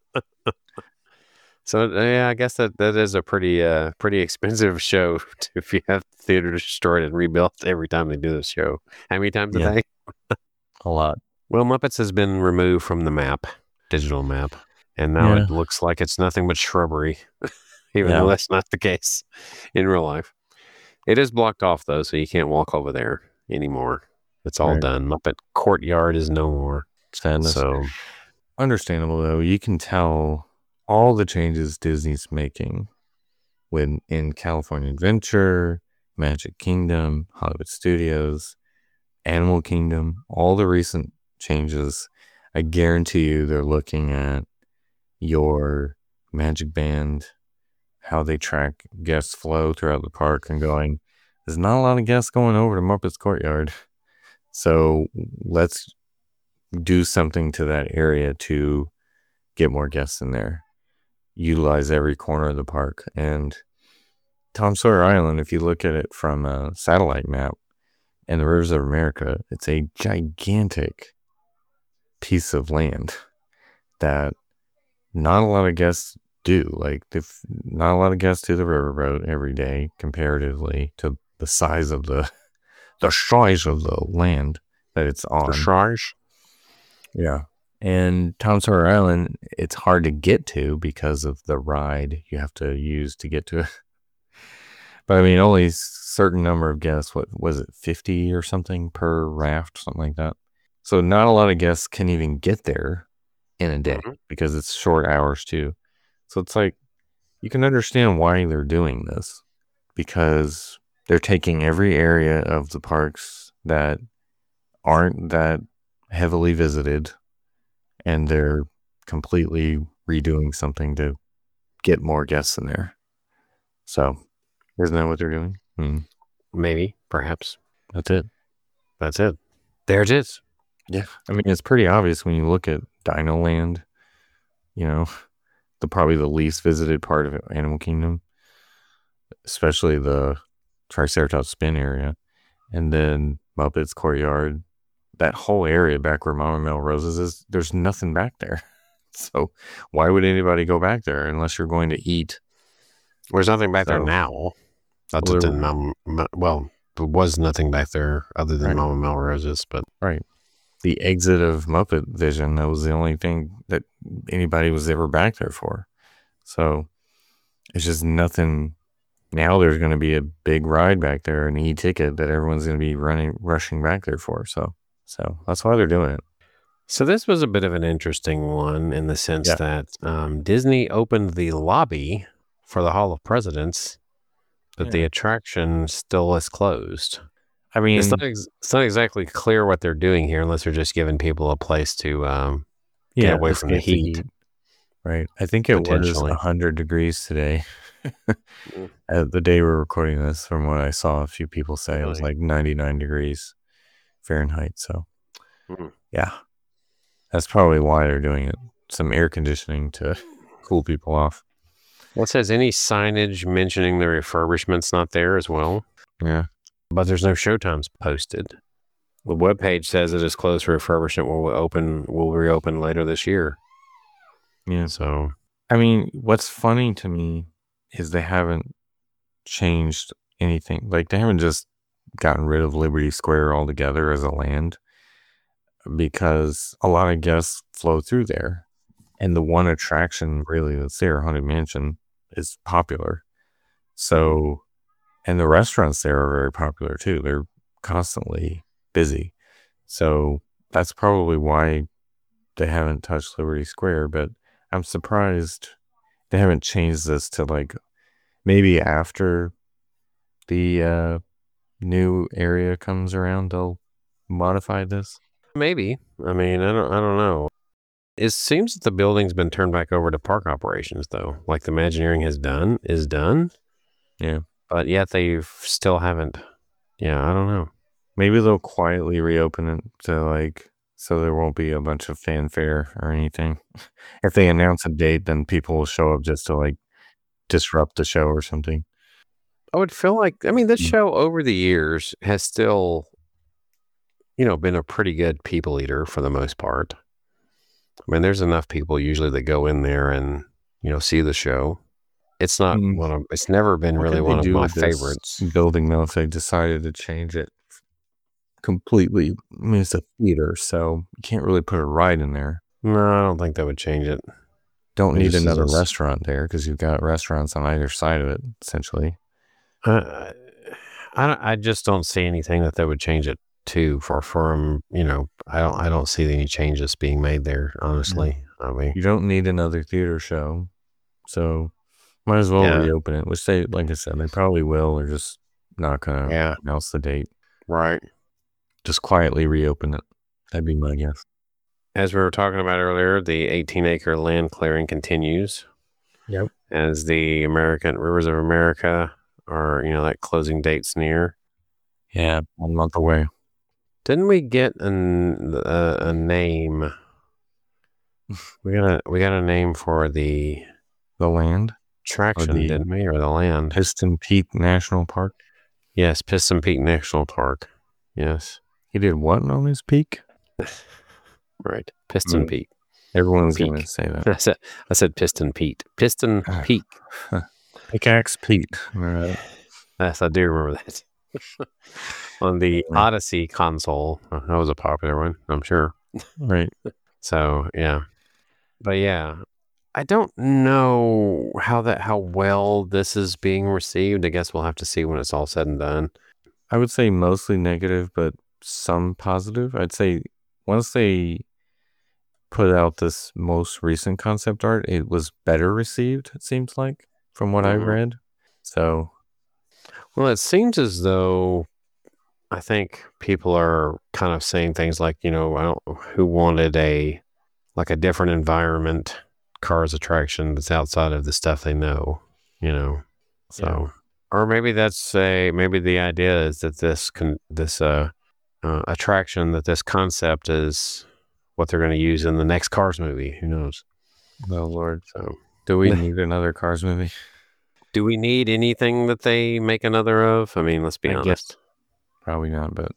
So, I guess that is a pretty expensive show if you have the theater destroyed and rebuilt every time they do the show. How many times a day? A lot. Well, Muppets has been removed from the digital map, and now it looks like it's nothing but shrubbery. Even though that's not the case in real life. It is blocked off, though, so you can't walk over there anymore. It's all done. Muppet Courtyard is no more. Sadness. So, understandable, though. You can tell all the changes Disney's making in California Adventure, Magic Kingdom, Hollywood Studios, Animal Kingdom, all the recent changes. I guarantee you they're looking at your Magic Band, how they track guest flow throughout the park, and going, there's not a lot of guests going over to Muppet's Courtyard. So let's do something to that area to get more guests in there. Utilize every corner of the park. And Tom Sawyer Island, if you look at it from a satellite map and the Rivers of America, it's a gigantic piece of land that not a lot of guests do. Like, not a lot of guests do the riverboat every day comparatively to the size of the size of the land that it's on. The size? Yeah. And Tom Sawyer Island, it's hard to get to because of the ride you have to use to get to it. But only a certain number of guests, what was it, 50 or something per raft, something like that. So not a lot of guests can even get there in a day Mhm. because it's short hours too. So it's like you can understand why they're doing this because they're taking every area of the parks that aren't that heavily visited and they're completely redoing something to get more guests in there. So, isn't that what they're doing? Maybe, perhaps. That's it. That's it. There it is. Yeah. I mean, it's pretty obvious when you look at Dino Land, probably the least visited part of Animal Kingdom, especially the Triceratops Spin area. And then Muppets Courtyard, that whole area back where Mama Melroses is, there's nothing back there. So why would anybody go back there unless you're going to eat? There's nothing back there now. Other than there was nothing back there other than Mama Melroses, but right. The exit of Muppet Vision, that was the only thing that anybody was ever back there for. So it's just nothing. Now there's going to be a big ride back there, an e-ticket that everyone's going to be rushing back there for. So that's why they're doing it. So this was a bit of an interesting one in the sense that Disney opened the lobby for the Hall of Presidents, but the attraction still is closed. I mean, it's not exactly clear what they're doing here unless they're just giving people a place to get away from the heat. Right. I think it was 100 degrees today. The day we're recording this, from what I saw a few people say, it was like 99 degrees Fahrenheit. So, yeah, that's probably why they're doing it. Some air conditioning to cool people off. Well, it says any signage mentioning the refurbishment's not there as well. Yeah. But there's no showtimes posted. The webpage says it is closed for refurbishment. Will reopen later this year. Yeah. So, I mean, what's funny to me is they haven't changed anything. Like, they haven't just gotten rid of Liberty Square altogether as a land, because a lot of guests flow through there. And the one attraction really that's there, Haunted Mansion, is popular. So, and the restaurants there are very popular too. They're constantly busy. So that's probably why they haven't touched Liberty Square. But I'm surprised they haven't changed this to, like, maybe after the new area comes around, they'll modify this. Maybe. I mean, I don't know. It seems that the building's been turned back over to park operations, though. Like the Imagineering is done. Yeah. But yet they still haven't. Yeah, I don't know. Maybe they'll quietly reopen it to, like, so there won't be a bunch of fanfare or anything. If they announce a date, then people will show up just to, like, disrupt the show or something. I would feel like, I mean, this show over the years has still, been a pretty good people eater for the most part. I mean, there's enough people usually that go in there and, see the show. It's not it's never been really one of my favorites. Building, though, if they decided to change it completely. I mean, it's a theater, so you can't really put a ride in there. No, I don't think that would change it. Don't need another restaurant there because you've got restaurants on either side of it, essentially. I just don't see anything that would change it to from I don't see any changes being made there, honestly. I mean, you don't need another theater show, so might as well reopen it. Which they, like I said, they probably will. They're just not gonna announce the date, right? Just quietly reopen it. That'd be my guess. As we were talking about earlier, the 18-acre land clearing continues. Yep. As the American Rivers of America are, that closing date's near. Yeah, 1 month away. Didn't we get a name? We got a name for the land attraction, didn't we, or the land? Piston Peak National Park. Yes, Piston Peak National Park. Yes. He did what on his peak? Right, Piston Peak. Everyone's going to say that. I said Piston Pete. Piston Peak. Pickaxe Pete. All right. Yes, I do remember that. On the Odyssey console, that was a popular one, I'm sure. Right. So, yeah. But yeah, I don't know how well this is being received. I guess we'll have to see when it's all said and done. I would say mostly negative, but some positive. I'd say once they put out this most recent concept art, it was better received, it seems like, from what I read. So, well, it seems as though I think people are kind of saying things like, who wanted a different environment, Cars attraction that's outside of the stuff they know, So, or maybe maybe the idea is that this attraction, that this concept is what they're going to use in the next Cars movie. Who knows? oh Lord. So, Do we need another Cars movie? do we need anything that they make another of? I mean, let's be honest. Probably not, but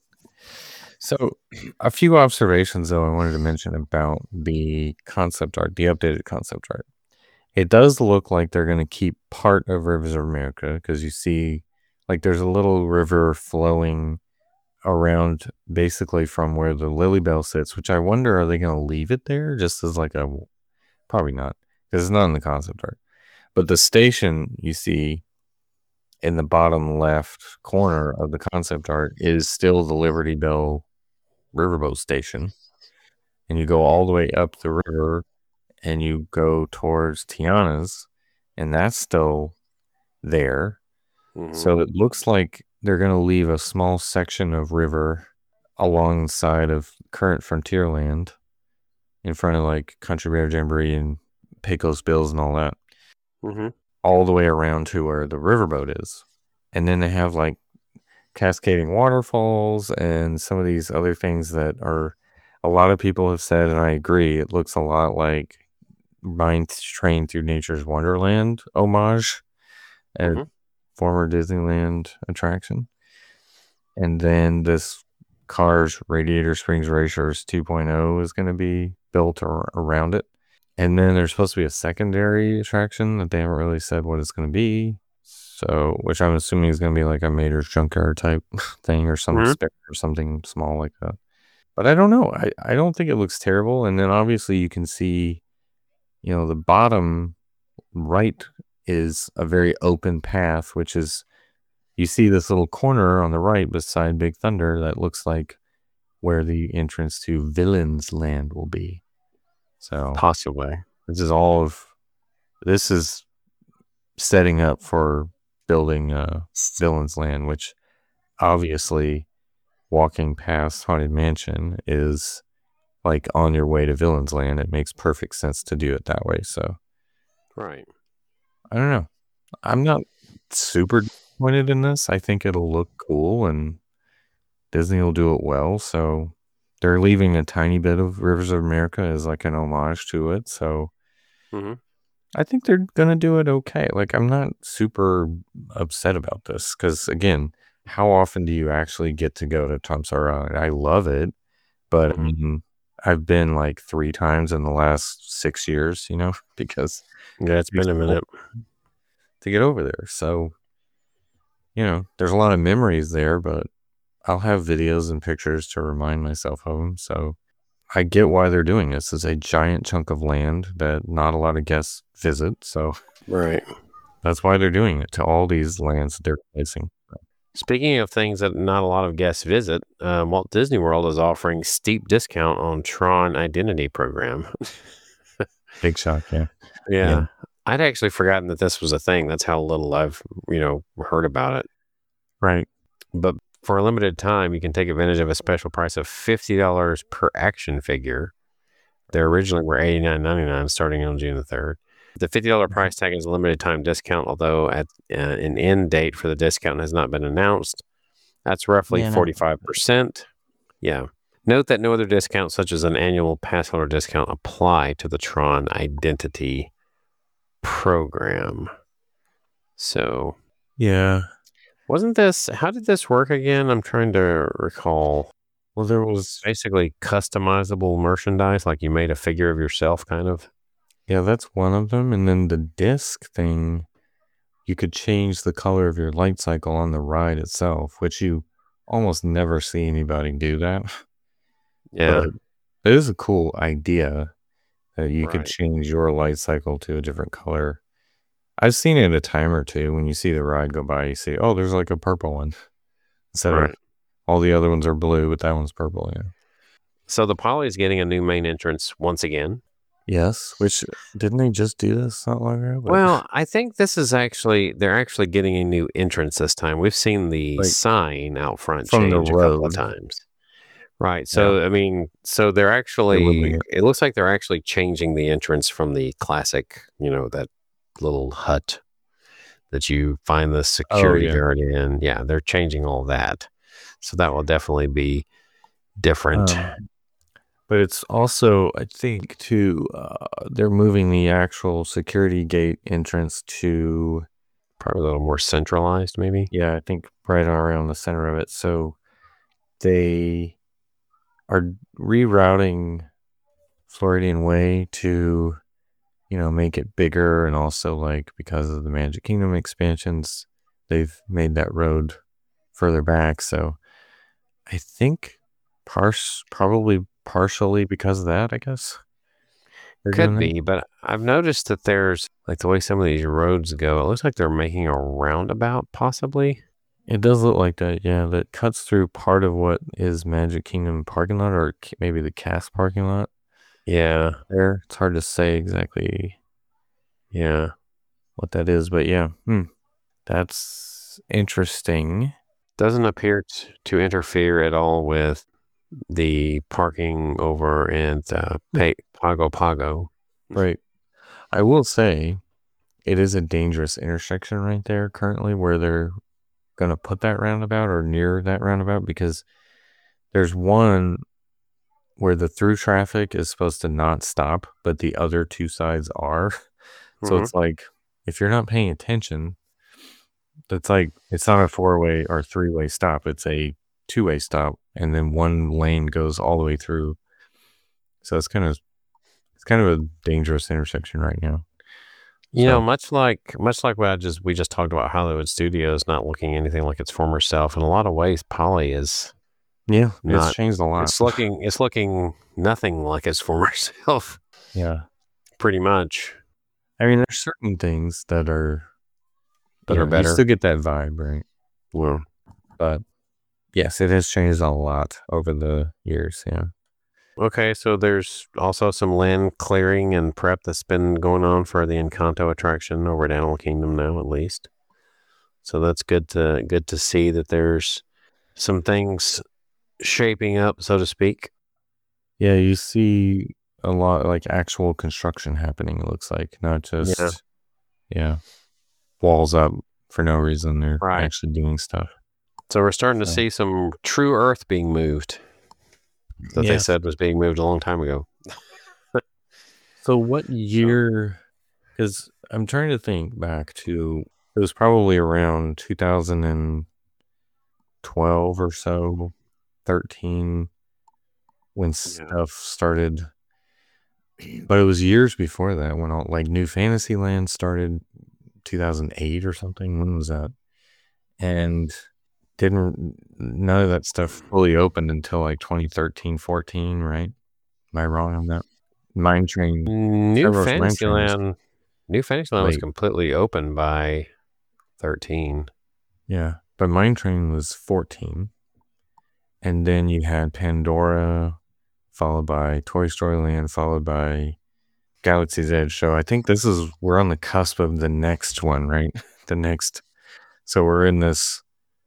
so a few observations though I wanted to mention about the concept art, the updated concept art. It does look like they're going to keep part of Rivers of America because you see like there's a little river flowing around basically from where the Lily Bell sits, which I wonder, are they going to leave it there just as like probably not because it's not in the concept art. But the station you see in the bottom left corner of the concept art is still the Liberty Bell riverboat station. And you go all the way up the river and you go towards Tiana's, and that's still there. Mm-hmm. So it looks like they're going to leave a small section of river alongside of current Frontierland in front of like Country Bear Jamboree and Pecos Bills and all that. Mm-hmm. All the way around to where the riverboat is. And then they have like cascading waterfalls and some of these other things that are, a lot of people have said, and I agree, it looks a lot like Mine Train Through Nature's Wonderland homage at former Disneyland attraction. And then this Cars Radiator Springs Racers 2.0 is going to be built around it. And then there's supposed to be a secondary attraction that they haven't really said what it's going to be. So, which I'm assuming is going to be like a Mater's Junkyard type thing or something or something small like that. But I don't know. I don't think it looks terrible. And then obviously you can see, the bottom right is a very open path, which is, you see this little corner on the right beside Big Thunder that looks like where the entrance to Villains Land will be. So possibly this is setting up for building Villains Land, which obviously walking past Haunted Mansion is like on your way to Villains Land. It makes perfect sense to do it that way. So, right. I don't know. I'm not super disappointed in this. I think it'll look cool and Disney will do it well. So they're leaving a tiny bit of Rivers of America as like an homage to it. So I think they're going to do it okay. Like, I'm not super upset about this because, again, how often do you actually get to go to Tom Sawyer? I love it, but I mean, I've been like 3 times in the last 6 years, because it's been a minute to get over there. So, there's a lot of memories there, but I'll have videos and pictures to remind myself of them. So I get why they're doing this. It's a giant chunk of land that not a lot of guests visit. So that's why they're doing it to all these lands that they're replacing. Speaking of things that not a lot of guests visit, Walt Disney World is offering steep discount on Tron Identity Program. Big shock, yeah. I'd actually forgotten that this was a thing. That's how little I've, heard about it. Right. But for a limited time, you can take advantage of a special price of $50 per action figure. They originally were $89.99 starting on June the 3rd. The $50 price tag is a limited time discount, although an end date for the discount has not been announced. That's roughly 45%. Yeah. Note that no other discounts, such as an annual pass holder discount, apply to the Tron Identity Program. So, yeah. How did this work again? I'm trying to recall. Well, there was basically customizable merchandise, like you made a figure of yourself, kind of. Yeah, that's one of them. And then the disc thing, you could change the color of your light cycle on the ride itself, which you almost never see anybody do that. Yeah. But it is a cool idea that you could change your light cycle to a different color. I've seen it a time or two. When you see the ride go by, you see, oh, there's like a purple one. Instead of all the other ones are blue, but that one's purple. Yeah. So the Poly is getting a new main entrance once again. Yes, which didn't they just do this not long ago? But, Well, I think this is they're actually getting a new entrance this time. We've seen the Like, sign out front from the change a couple of road. times. Right. So, I mean, so they're actually, it looks like they're actually changing the entrance from the classic, that little hut that you find the security guard in. Yeah, they're changing all that. So that will definitely be different. But it's also, I think, too, they're moving the actual security gate entrance to probably a little more centralized, maybe. Yeah, I think right around the center of it. So they are rerouting Floridian Way to, make it bigger, and also like because of the Magic Kingdom expansions, they've made that road further back. So I think probably partially because of that, I guess. Could be, but I've noticed that there's, like the way some of these roads go, it looks like they're making a roundabout, possibly. It does look like that, yeah. That cuts through part of what is Magic Kingdom parking lot, or maybe the cast parking lot. Yeah. There, it's hard to say exactly. Yeah. What that is, but yeah, that's interesting. Doesn't appear to interfere at all with the parking over at Pago Pago. Right. I will say it is a dangerous intersection right there currently where they're going to put that roundabout or near that roundabout, because there's one where the through traffic is supposed to not stop, but the other two sides are. So it's like, if you're not paying attention, it's like, it's not a 4-way or 3-way stop. It's a 2-way stop. And then one lane goes all the way through. So it's kind of a dangerous intersection right now. Much like what we just talked about, Hollywood Studios not looking anything like its former self. In a lot of ways, Poly is it's changed a lot. It's looking nothing like its former self. Yeah, pretty much. I mean, there's certain things that are better. You still get that vibe, right? Well, but yes, it has changed a lot over the years. Yeah. Okay, so there's also some land clearing and prep that's been going on for the Encanto attraction over at Animal Kingdom now, at least. So that's good to see that there's some things shaping up, so to speak. Yeah, you see a lot like actual construction happening. It looks like, not just walls up for no reason. They're actually doing stuff. So we're starting to see some true earth being moved that they said was being moved a long time ago. So what year? Because I'm trying to think back to, it was probably around 2012 or so, 13, when stuff started. But it was years before that when all, like, New Fantasyland started 2008 or something. When was that? And none of that stuff fully opened until like 2013, 14, right? Am I wrong on that? Mine Train. New Fantasyland was completely open by 13. Yeah, but Mine Train was 14. And then you had Pandora, followed by Toy Story Land, followed by Galaxy's Edge. So I think we're on the cusp of the next one, right? So we're in this,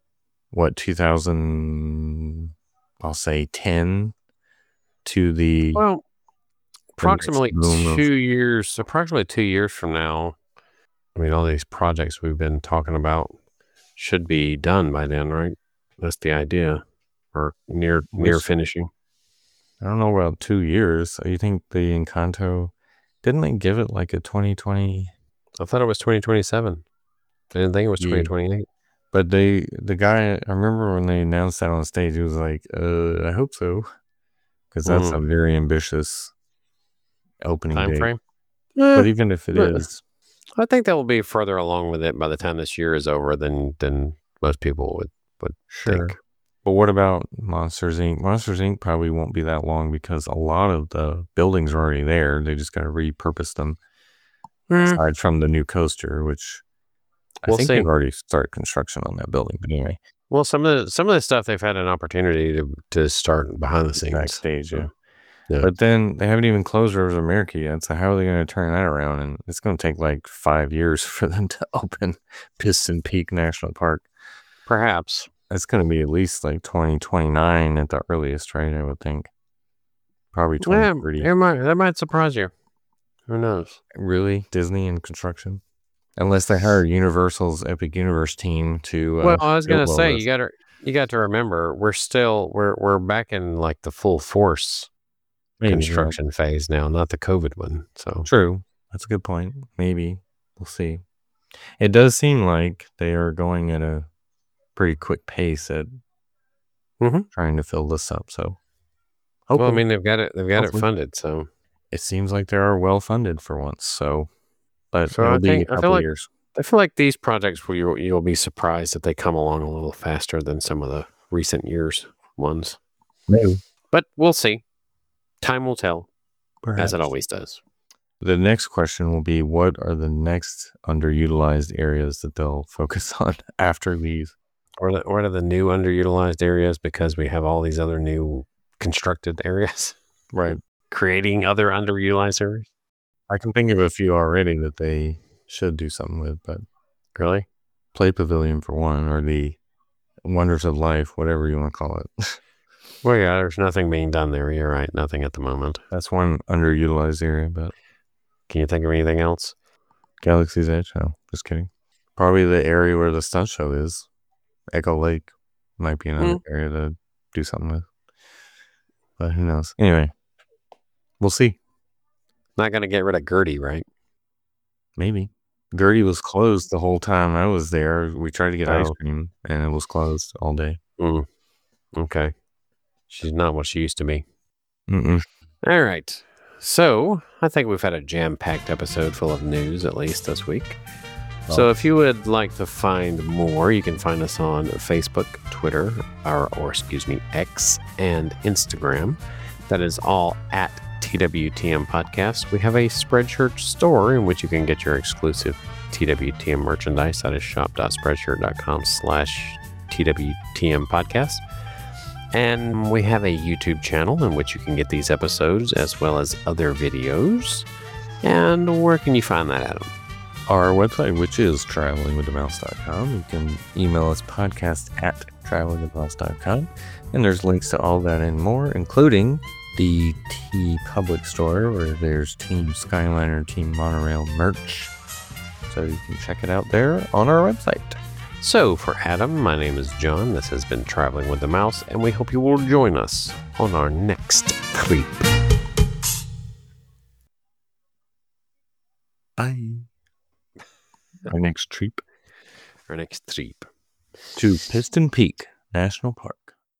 2000, I'll say 10 to the... Well, approximately 2 years from now, I mean, all these projects we've been talking about should be done by then, right? That's the idea, or near finishing. I don't know about 2 years. You think the Encanto, didn't they give it like a 2020? I thought it was 2027. I didn't think it was 2028. But the guy, I remember when they announced that on stage, he was like, I hope so. Because that's a very ambitious opening time date. Frame. But even if it is, I think that will be further along with it by the time this year is over than most people would think. But what about Monsters, Inc.? Monsters, Inc. probably won't be that long because a lot of the buildings are already there. They just got to repurpose them. Aside from the new coaster, which I think they've already started construction on that building. But anyway. Well, some of the stuff they've had an opportunity to start behind the scenes. Backstage, yeah. Yeah. But then they haven't even closed Rivers of America yet, so how are they going to turn that around? And it's going to take like 5 years for them to open Piston Peak National Park. Perhaps. It's going to be at least like 2029 at the earliest, right? I would think. Probably 2030. That might surprise you. Who knows? Really? Disney in construction? Unless they hire Universal's Epic Universe team to. Well, I was going to say, this. you got to remember, we're back in like the full force construction phase now, not the COVID one. So true. That's a good point. Maybe. We'll see. It does seem like they are going at a pretty quick pace at trying to fill this up. So, hopefully. Well, I mean, they've got it funded. So it seems like they are well funded for once. So, but it'll be a couple of years. I feel like these projects you'll be surprised that they come along a little faster than some of the recent years ones. Maybe. But we'll see. Time will tell, Perhaps. as it always does. The next question will be, what are the next underutilized areas that they'll focus on after these? Or what are the new underutilized areas, because we have all these other new constructed areas? Right. Creating other underutilized areas? I can think of a few already that they should do something with, but... Really? Play Pavilion for one, or the Wonders of Life, whatever you want to call it. Well, yeah, there's nothing being done there. You're right. Nothing at the moment. That's one underutilized area, but... Can you think of anything else? Galaxy's Edge? No, just kidding. Probably the area where the stunt show is. Echo Lake might be another area to do something with. But who knows? Anyway, we'll see. Not going to get rid of Gertie, right? Maybe. Gertie was closed the whole time I was there. We tried to get ice cream, and it was closed all day. Okay. She's not what she used to be. Mm-mm. All right. So, I think we've had a jam-packed episode full of news, at least this week. So if you would like to find more, you can find us on Facebook, Twitter, or X, and Instagram. That is all at TWTM Podcast. We have a Spreadshirt store in which you can get your exclusive TWTM merchandise. That is shop.spreadshirt.com/TWTM Podcast. And we have a YouTube channel in which you can get these episodes as well as other videos. And where can you find that, Adam? Our website, which is travelingwiththemouse.com. You can email us podcast@travelingwiththemouse.com. And there's links to all that and more, including the TeePublic store, where there's Team Skyliner, Team Monorail merch. So you can check it out there on our website. So for Adam, my name is John. This has been Traveling with the Mouse, and we hope you will join us on our next trip. Bye. Our next trip. To Piston Peak National Park.